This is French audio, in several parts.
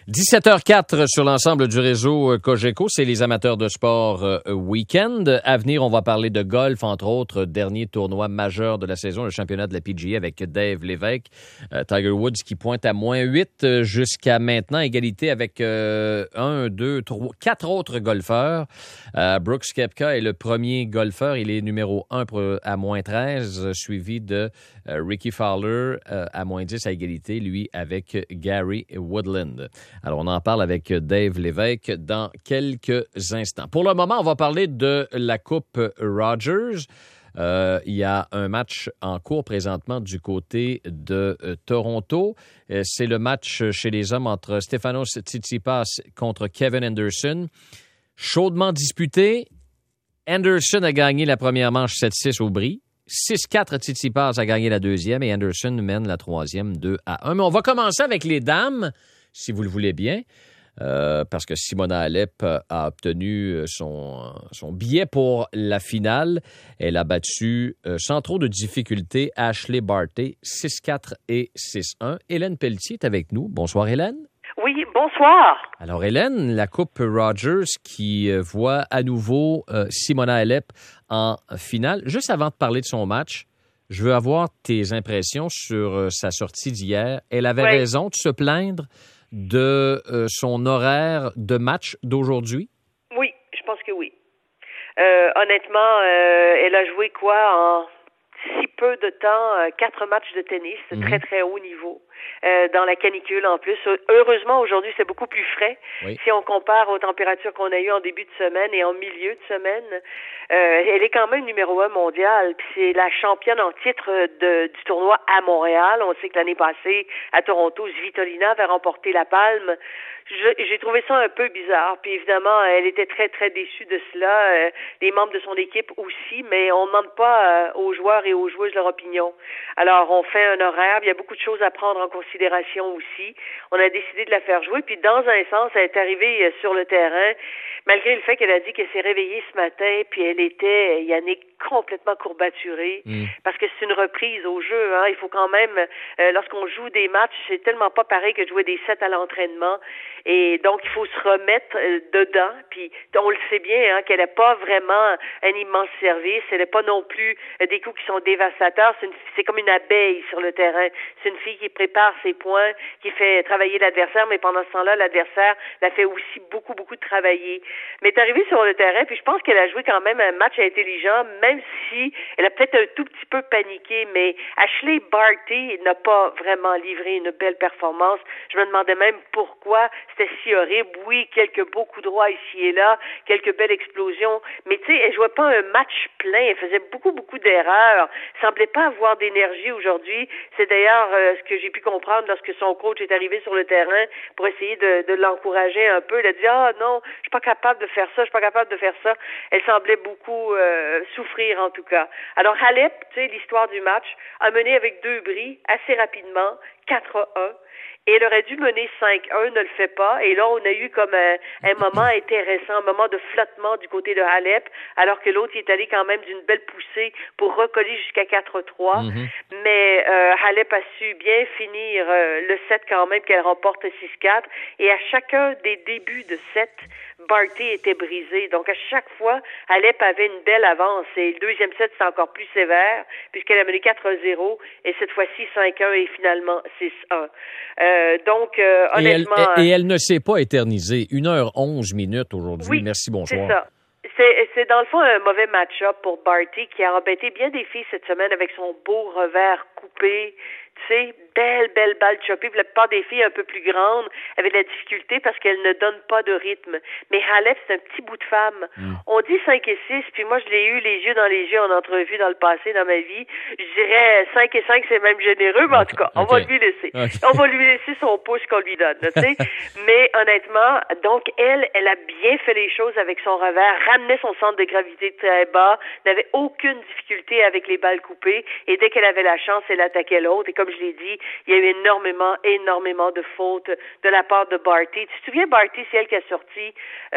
17h04 sur l'ensemble du réseau Cogeco, c'est les amateurs de sport week-end. À venir, on va parler de golf, entre autres, dernier tournoi majeur de la saison, le championnat de la PGA avec Dave Lévesque. Tiger Woods qui pointe à -8 jusqu'à maintenant, égalité avec 4 autres golfeurs. Brooks Koepka est le premier golfeur, il est numéro 1 à -13, suivi de Ricky Fowler à -10 à égalité, lui avec Gary Woodland. Alors, on en parle avec Dave Lévesque dans quelques instants. Pour le moment, on va parler de la Coupe Rogers. Il y a un match en cours présentement du côté de Toronto. C'est le match chez les hommes entre Stefanos Tsitsipas contre Kevin Anderson. Chaudement disputé. Anderson a gagné la première manche 7-6 au bris. 6-4, Tsitsipas a gagné la deuxième et Anderson mène la troisième 2-1. Mais on va commencer avec les dames, si vous le voulez bien, parce que Simona Halep a obtenu son billet pour la finale. Elle a battu sans trop de difficulté Ashley Barty 6-4 et 6-1. Hélène Pelletier est avec nous. Bonsoir Hélène. Oui, bonsoir. Alors Hélène, la Coupe Rogers qui voit à nouveau Simona Halep en finale. Juste avant de parler de son match, je veux avoir tes impressions sur sa sortie d'hier. Elle avait raison de se plaindre de son horaire de match d'aujourd'hui? Oui, je pense que oui. Honnêtement, elle a joué en si peu de temps, 4 matchs de tennis, très très haut niveau. Dans la canicule en plus. Heureusement, aujourd'hui, c'est beaucoup plus frais. Oui. Si on compare aux températures qu'on a eues en début de semaine et en milieu de semaine, elle est quand même numéro 1 mondial. Puis c'est la championne en titre du tournoi à Montréal. On sait que l'année passée, à Toronto, Svitolina avait remporté la palme. J'ai trouvé ça un peu bizarre. Puis évidemment, elle était très, très déçue de cela. Les membres de son équipe aussi, mais on ne demande pas aux joueurs et aux joueuses leur opinion. Alors, on fait un horaire. Il y a beaucoup de choses à prendre en considération aussi. On a décidé de la faire jouer. Puis dans un sens, elle est arrivée sur le terrain, malgré le fait qu'elle a dit qu'elle s'est réveillée ce matin, puis elle était, Yannick, complètement courbaturée, parce que c'est une reprise au jeu. Hein. Il faut quand même, lorsqu'on joue des matchs, c'est tellement pas pareil que de jouer des sets à l'entraînement. Et donc, il faut se remettre dedans. Puis, on le sait bien, qu'elle n'a pas vraiment un immense service. Elle n'a pas non plus des coups qui sont dévastateurs. C'est comme une abeille sur le terrain. C'est une fille qui prépare ses points, qui fait travailler l'adversaire, mais pendant ce temps-là, l'adversaire la fait aussi beaucoup, beaucoup travailler. Mais elle est arrivée sur le terrain, puis je pense qu'elle a joué quand même un match intelligent, même si elle a peut-être un tout petit peu paniqué, mais Ashley Barty n'a pas vraiment livré une belle performance. Je me demandais même pourquoi c'était si horrible. Oui, quelques beaux coups droits ici et là, quelques belles explosions, mais tu sais, elle jouait pas un match plein, elle faisait beaucoup, beaucoup d'erreurs, semblait pas avoir d'énergie aujourd'hui. C'est d'ailleurs ce que j'ai pu comprendre lorsque son coach est arrivé sur le terrain pour essayer de l'encourager un peu. Elle a dit « Ah non, je suis pas capable de faire ça, je suis pas capable de faire ça ». Elle semblait beaucoup souffrir en tout cas. Alors Halep, tu sais, l'histoire du match, a mené avec 2 bris assez rapidement, 4-1. Et elle aurait dû mener 5-1, ne le fait pas. Et là, on a eu comme un moment intéressant, un moment de flottement du côté de Halep, alors que l'autre est allé quand même d'une belle poussée pour recoller jusqu'à 4-3. Mais Halep a su bien finir le set quand même, qu'elle remporte 6-4. Et à chacun des débuts de set, Barty était brisé. Donc, à chaque fois, Halep avait une belle avance. Et le deuxième set, c'est encore plus sévère, puisqu'elle a mené 4-0. Et cette fois-ci, 5-1 et finalement 6-1. Donc, honnêtement... Et elle ne s'est pas éternisée. 1h11 aujourd'hui. Oui, merci, bonsoir. C'est ça. C'est dans le fond un mauvais match-up pour Barty qui a embêté bien des filles cette semaine avec son beau revers coupé. Tu sais, belle balle choppée. La plupart des filles un peu plus grandes avaient de la difficulté parce qu'elles ne donnent pas de rythme. Mais Halep, c'est un petit bout de femme. On dit 5 et 6, puis moi, je l'ai eu les yeux dans les yeux en entrevue dans le passé, dans ma vie. Je dirais 5 et 5, c'est même généreux, mais en tout cas, on va lui laisser. On va lui laisser son pouce qu'on lui donne, tu sais. Mais honnêtement, donc, elle a bien fait les choses avec son revers, ramenait son centre de gravité très bas, n'avait aucune difficulté avec les balles coupées, et dès qu'elle avait la chance, elle attaquait l'autre. Et comme je l'ai dit, il y a eu énormément de fautes de la part de Barty. Tu te souviens, Barty, c'est elle qui a sorti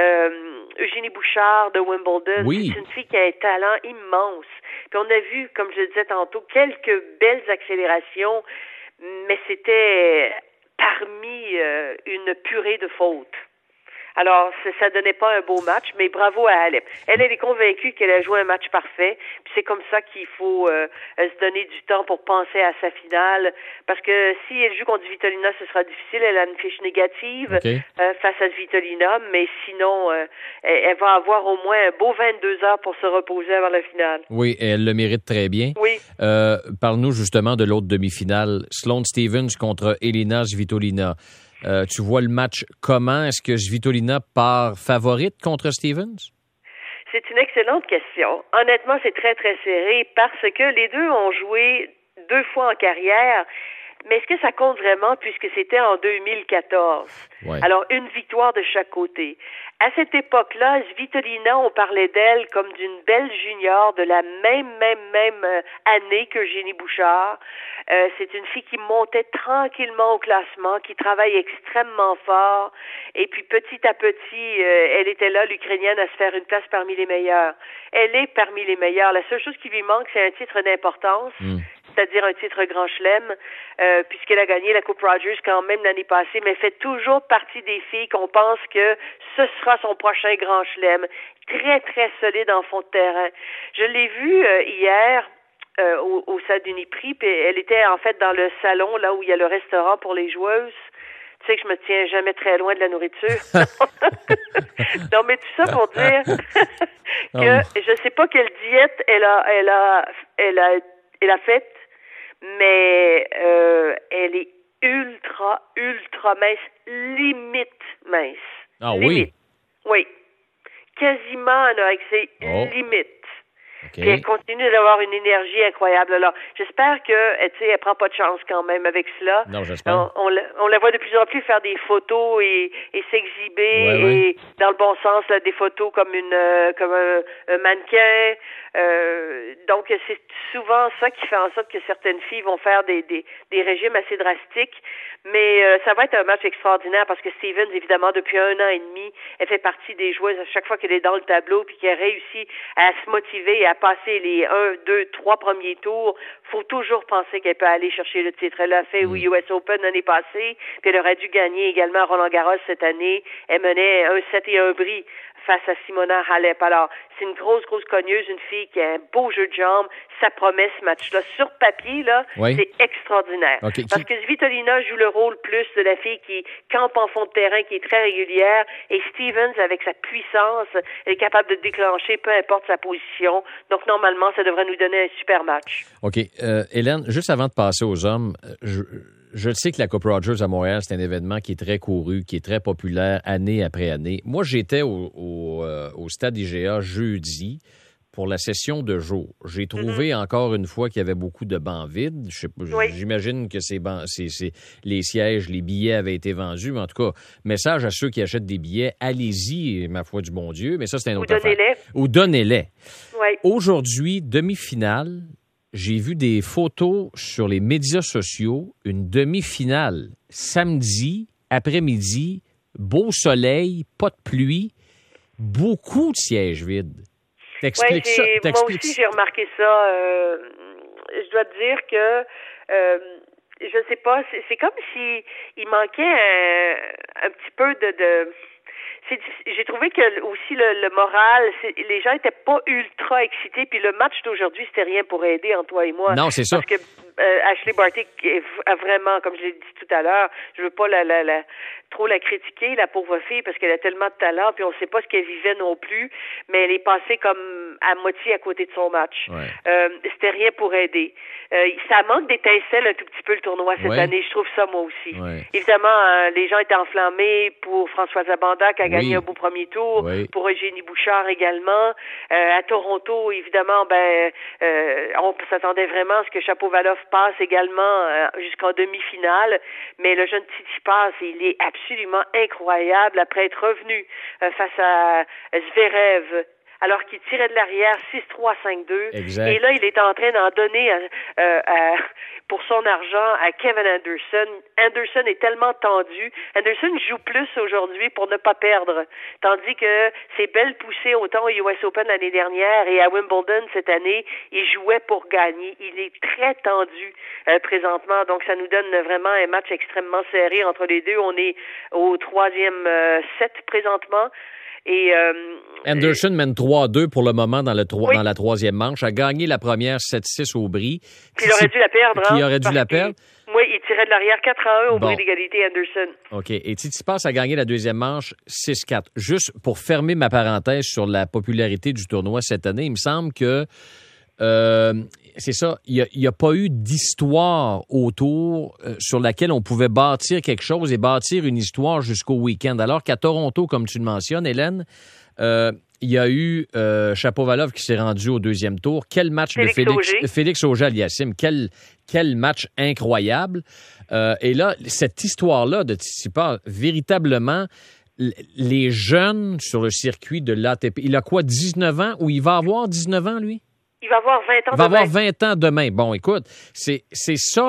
Eugénie Bouchard de Wimbledon. Oui. C'est une fille qui a un talent immense. Puis on a vu, comme je le disais tantôt, quelques belles accélérations, mais c'était a remis une purée de fautes. Alors, ça donnait pas un beau match, mais bravo à Halep. Elle est convaincue qu'elle a joué un match parfait, puis c'est comme ça qu'il faut se donner du temps pour penser à sa finale, parce que si elle joue contre Svitolina, ce sera difficile. Elle a une fiche négative face à Svitolina, mais sinon, elle va avoir au moins un beau 22 heures pour se reposer avant la finale. Oui, elle le mérite très bien. Oui. Parle-nous justement de l'autre demi-finale, Sloane Stephens contre Elina Svitolina. Tu vois le match comment? Est-ce que Svitolina part favorite contre Stephens? C'est une excellente question. Honnêtement, c'est très, très serré parce que les deux ont joué 2 fois en carrière. Mais est-ce que ça compte vraiment puisque c'était en 2014? Ouais. Alors, une victoire de chaque côté. À cette époque-là, Svitolina, on parlait d'elle comme d'une belle junior de la même année que Eugénie Bouchard. C'est une fille qui montait tranquillement au classement, qui travaille extrêmement fort. Et puis, petit à petit, elle était là, l'Ukrainienne, à se faire une place parmi les meilleures. Elle est parmi les meilleures. La seule chose qui lui manque, c'est un titre d'importance. C'est-à-dire un titre Grand Chelem, puisqu'elle a gagné la Coupe Rogers quand même l'année passée, mais fait toujours partie des filles qu'on pense que ce sera son prochain Grand Chelem. Très, très solide en fond de terrain. Je l'ai vue hier au Stade Uniprix, puis elle était en fait dans le salon, là où il y a le restaurant pour les joueuses. Tu sais que je me tiens jamais très loin de la nourriture. Non, mais tout ça pour dire que je sais pas quelle diète elle a faite, mais elle est ultra mince, limite mince. Ah limite. Oui. Quasiment anorexie, limite. Okay. Puis elle continue d'avoir une énergie incroyable. Alors, j'espère que, tu sais, elle prend pas de chance quand même avec cela. Non, j'espère. On la voit de plus en plus faire des photos et s'exhiber et dans le bon sens, là, des photos comme un mannequin. Donc, c'est souvent ça qui fait en sorte que certaines filles vont faire des régimes assez drastiques. Mais ça va être un match extraordinaire parce que Stephens, évidemment, depuis 1 an et demi, elle fait partie des joueuses à chaque fois qu'elle est dans le tableau puis qu'elle réussit à se motiver et à passer les 1, 2, 3 premiers tours. Faut toujours penser qu'elle peut aller chercher le titre. Elle l'a fait au US Open l'année passée, puis elle aurait dû gagner également à Roland-Garros cette année. Elle menait 1-7 et 1 bris face à Simona Halep. Alors, c'est une grosse cogneuse, une fille qui a un beau jeu de jambes. Ça promet ce match-là. Sur papier, là, c'est extraordinaire. Okay. Parce que Svitolina joue le rôle plus de la fille qui campe en fond de terrain, qui est très régulière. Et Stephens, avec sa puissance, elle est capable de déclencher, peu importe sa position. Donc, normalement, ça devrait nous donner un super match. OK. Hélène, juste avant de passer aux hommes, je sais que la Coupe Rogers à Montréal, c'est un événement qui est très couru, qui est très populaire année après année. Moi, j'étais au stade IGA jeudi pour la session de jour. J'ai trouvé encore une fois qu'il y avait beaucoup de bancs vides. J'imagine que les sièges, les billets avaient été vendus. Mais en tout cas, message à ceux qui achètent des billets, allez-y, ma foi du bon Dieu. Mais ça, c'est un autre affaire. Ou donnez-les. Oui. Aujourd'hui, demi-finale. J'ai vu des photos sur les médias sociaux, une demi-finale samedi après-midi, beau soleil, pas de pluie, beaucoup de sièges vides. T'expliques ça? Moi aussi, j'ai remarqué ça. Je dois te dire que je sais pas, c'est comme si il manquait un petit peu de j'ai trouvé que aussi le moral, les gens étaient pas ultra excités, puis le match d'aujourd'hui, c'était rien pour aider entre toi et moi. Non, c'est ça. Parce que Ashley Barty a vraiment, comme je l'ai dit tout à l'heure, je veux pas trop la critiquer, la pauvre fille, parce qu'elle a tellement de talent, puis on sait pas ce qu'elle vivait non plus, mais elle est passée comme à moitié à côté de son match. Ouais. C'était rien pour aider. Ça manque d'étincelles un tout petit peu le tournoi cette année, je trouve ça moi aussi. Ouais. Évidemment, les gens étaient enflammés pour Françoise Abanda qui a gagné un beau premier tour, pour Eugénie Bouchard également. À Toronto, évidemment, on s'attendait vraiment à ce que Shapovalov passe également jusqu'en demi-finale, mais le jeune Tsitsipas, il est absolument incroyable après être revenu face à Zverev alors qu'il tirait de l'arrière 6-3, 5-2. Exact. Et là, il est en train d'en donner pour son argent à Kevin Anderson. Anderson est tellement tendu. Anderson joue plus aujourd'hui pour ne pas perdre. Tandis que ses belles poussées autant au US Open l'année dernière et à Wimbledon cette année, il jouait pour gagner. Il est très tendu présentement. Donc, ça nous donne vraiment un match extrêmement serré entre les deux. On est au 3e set présentement. Et Anderson mène 3-2 pour le moment dans la 3e manche. A gagné la première 7-6 au bris. Puis il aurait dû la perdre. Qui aurait dû la perdre? Oui, il tirait de l'arrière 4-1 au bris d'égalité, Anderson. OK. Et Tsitsipas a gagné la deuxième manche 6-4. Juste pour fermer ma parenthèse sur la popularité du tournoi cette année, il me semble que c'est ça, il n'y a pas eu d'histoire autour sur laquelle on pouvait bâtir quelque chose et bâtir une histoire jusqu'au week-end. Alors qu'à Toronto, comme tu le mentionnes, Hélène, il y a eu Shapovalov qui s'est rendu au deuxième tour. Quel match de Félix Auger-Aliassime. Quel match incroyable. Et là, cette histoire-là de Tsitsipas, véritablement, les jeunes sur le circuit de l'ATP, il a quoi, 19 ans? Ou il va avoir 19 ans, lui? Il va avoir 20 ans demain. Il va avoir 20 ans demain. Bon, écoute, c'est ça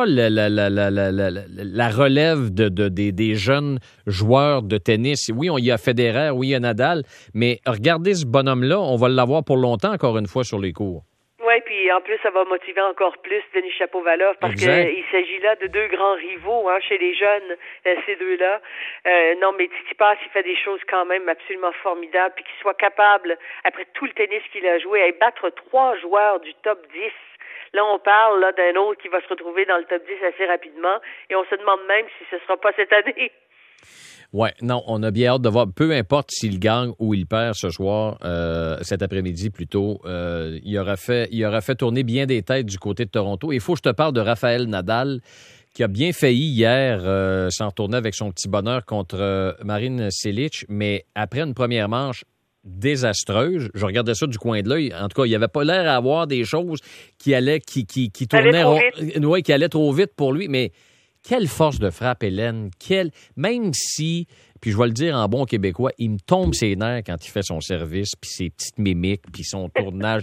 la relève des jeunes joueurs de tennis. Oui, il y a Federer, oui, il y a Nadal, mais regardez ce bonhomme-là, on va l'avoir pour longtemps, encore une fois, sur les cours. Oui, puis en plus, ça va motiver encore plus Denis Shapovalov parce qu'il s'agit là de deux grands rivaux chez les jeunes, ces deux-là. Non, mais Tsitsipas, il fait des choses quand même absolument formidables, puis qu'il soit capable, après tout le tennis qu'il a joué, à battre 3 joueurs du top 10. Là, on parle d'un autre qui va se retrouver dans le top 10 assez rapidement, et on se demande même si ce ne sera pas cette année. Ouais, non, on a bien hâte de voir. Peu importe s'il gagne ou il perd ce soir, cet après-midi plutôt, il aura fait tourner bien des têtes du côté de Toronto. Il faut que je te parle de Rafael Nadal, qui a bien failli hier s'en retourner avec son petit bonheur contre Marin Cilic, mais après une première manche désastreuse, je regardais ça du coin de l'œil. En tout cas, il avait pas l'air à avoir des choses qui tournaient, qui allaient trop vite pour lui, mais quelle force de frappe, Hélène. Même si, puis je vais le dire en bon québécois, il me tombe ses nerfs quand il fait son service, puis ses petites mimiques, puis son tournage.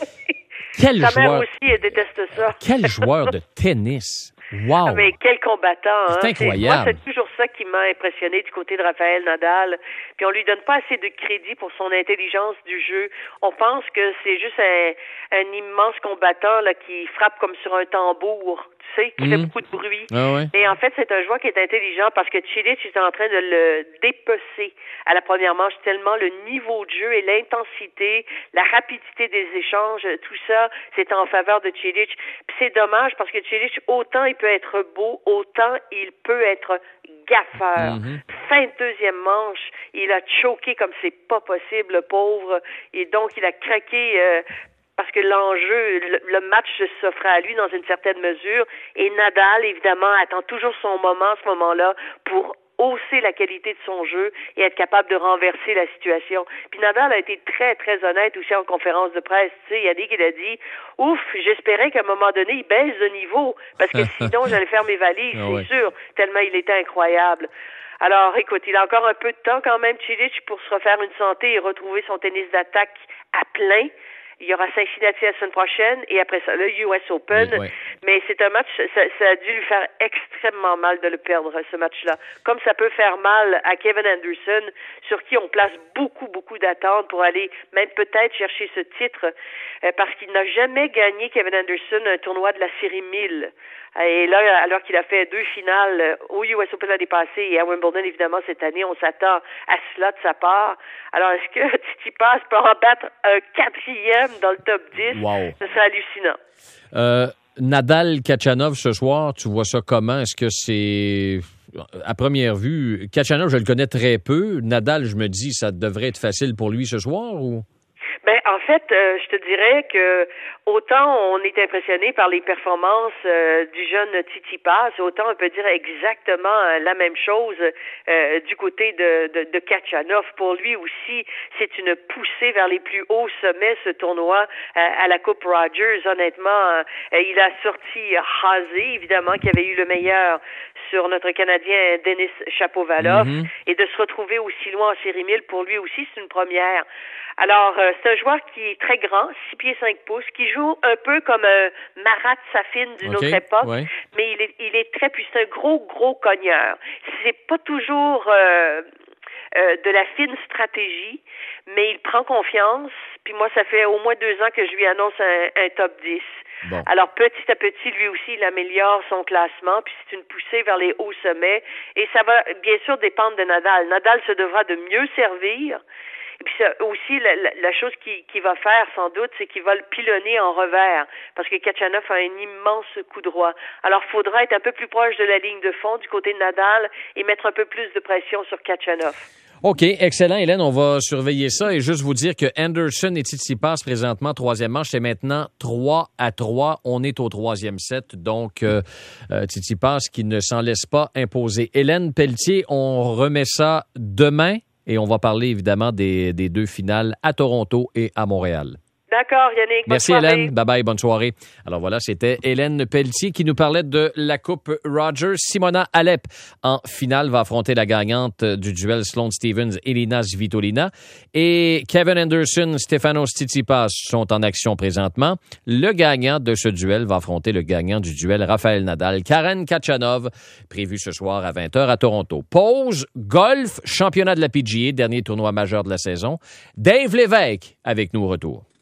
Sa mère aussi, elle déteste ça. Quel joueur de tennis. Wow! Mais quel combattant, C'est incroyable. Moi, c'est toujours ça qui m'a impressionné du côté de Rafael Nadal. Puis on lui donne pas assez de crédit pour son intelligence du jeu. On pense que c'est juste un immense combattant là qui frappe comme sur un tambour, tu sais, qui fait beaucoup de bruit. Ah ouais. Mais en fait, c'est un joueur qui est intelligent parce que Cilic est en train de le dépecer à la première manche tellement le niveau de jeu et l'intensité, la rapidité des échanges, tout ça, c'est en faveur de Cilic. Puis c'est dommage parce que Cilic, autant il peut être beau, autant il peut être gaffeur. Fin de deuxième manche, il a choqué comme c'est pas possible, le pauvre, et donc il a craqué parce que l'enjeu, le match s'offrait à lui dans une certaine mesure, et Nadal, évidemment, attend toujours son moment, ce moment-là, pour hausser la qualité de son jeu et être capable de renverser la situation. Puis Nadal a été très, très honnête aussi en conférence de presse. Tu sais, Yannick, il a dit « Ouf, j'espérais qu'à un moment donné, il baisse de niveau, parce que sinon, j'allais faire mes valises, c'est sûr, tellement il était incroyable. » Alors, écoute, il a encore un peu de temps quand même, Cilic, pour se refaire une santé et retrouver son tennis d'attaque à plein. Il y aura Cincinnati la semaine prochaine et après ça, le US Open. Oui. Mais c'est un match, ça a dû lui faire extrêmement mal de le perdre, ce match-là. Comme ça peut faire mal à Kevin Anderson, sur qui on place beaucoup, beaucoup d'attentes pour aller même peut-être chercher ce titre, parce qu'il n'a jamais gagné, Kevin Anderson, un tournoi de la série 1000. Et là, alors qu'il a fait 2 finales au US Open l'année passée et à Wimbledon, évidemment, cette année, on s'attend à cela de sa part. Alors, est-ce que Tsitsipas peut en battre un 4e dans le top 10? Wow. Ce serait hallucinant. Nadal-Khachanov ce soir, tu vois ça comment? Est-ce que c'est... À première vue, Khachanov, je le connais très peu. Nadal, je me dis, ça devrait être facile pour lui ce soir ou... Ben, en fait, je te dirais que autant on est impressionné par les performances du jeune Tsitsipas, autant on peut dire exactement la même chose du côté de Khachanov. Pour lui aussi, c'est une poussée vers les plus hauts sommets, ce tournoi à la Coupe Rogers. Honnêtement, il a sorti Rasé, évidemment, qui avait eu le meilleur sur notre Canadien Denis Shapovalov, et de se retrouver aussi loin en série 1000, pour lui aussi, c'est une première. Alors, c'est un joueur qui est très grand, 6 pieds 5 pouces, qui joue un peu comme un Marat Safin d'une autre époque, mais il est très puissant, un gros cogneur. C'est pas toujours de la fine stratégie, mais il prend confiance. Puis moi, ça fait au moins 2 ans que je lui annonce un top 10. Bon. Alors, petit à petit, lui aussi, il améliore son classement, puis c'est une poussée vers les hauts sommets. Et ça va, bien sûr, dépendre de Nadal. Nadal se devra de mieux servir. Et puis ça, aussi, la chose qu'il va faire, sans doute, c'est qu'il va le pilonner en revers, parce que Khachanov a un immense coup droit. Alors, il faudra être un peu plus proche de la ligne de fond du côté de Nadal et mettre un peu plus de pression sur Khachanov. OK, excellent, Hélène. On va surveiller ça et juste vous dire que Anderson et Tsitsipas, présentement, troisième manche, c'est maintenant 3-3. On est au troisième set, donc Tsitsipas qui ne s'en laisse pas imposer. Hélène Pelletier, on remet ça demain et on va parler évidemment des 2 finales à Toronto et à Montréal. D'accord, Yannick. Merci, Hélène. Bye-bye, bonne soirée. Alors voilà, c'était Hélène Pelletier qui nous parlait de la Coupe Rogers. Simona Halep, en finale, va affronter la gagnante du duel Sloane Stephens, Elina Svitolina. Et Kevin Anderson, Stefanos Tsitsipas sont en action présentement. Le gagnant de ce duel va affronter le gagnant du duel Rafael Nadal, Karen Khachanov, prévu ce soir à 20h à Toronto. Pause, golf, championnat de la PGA, dernier tournoi majeur de la saison. Dave Lévesque avec nous au retour.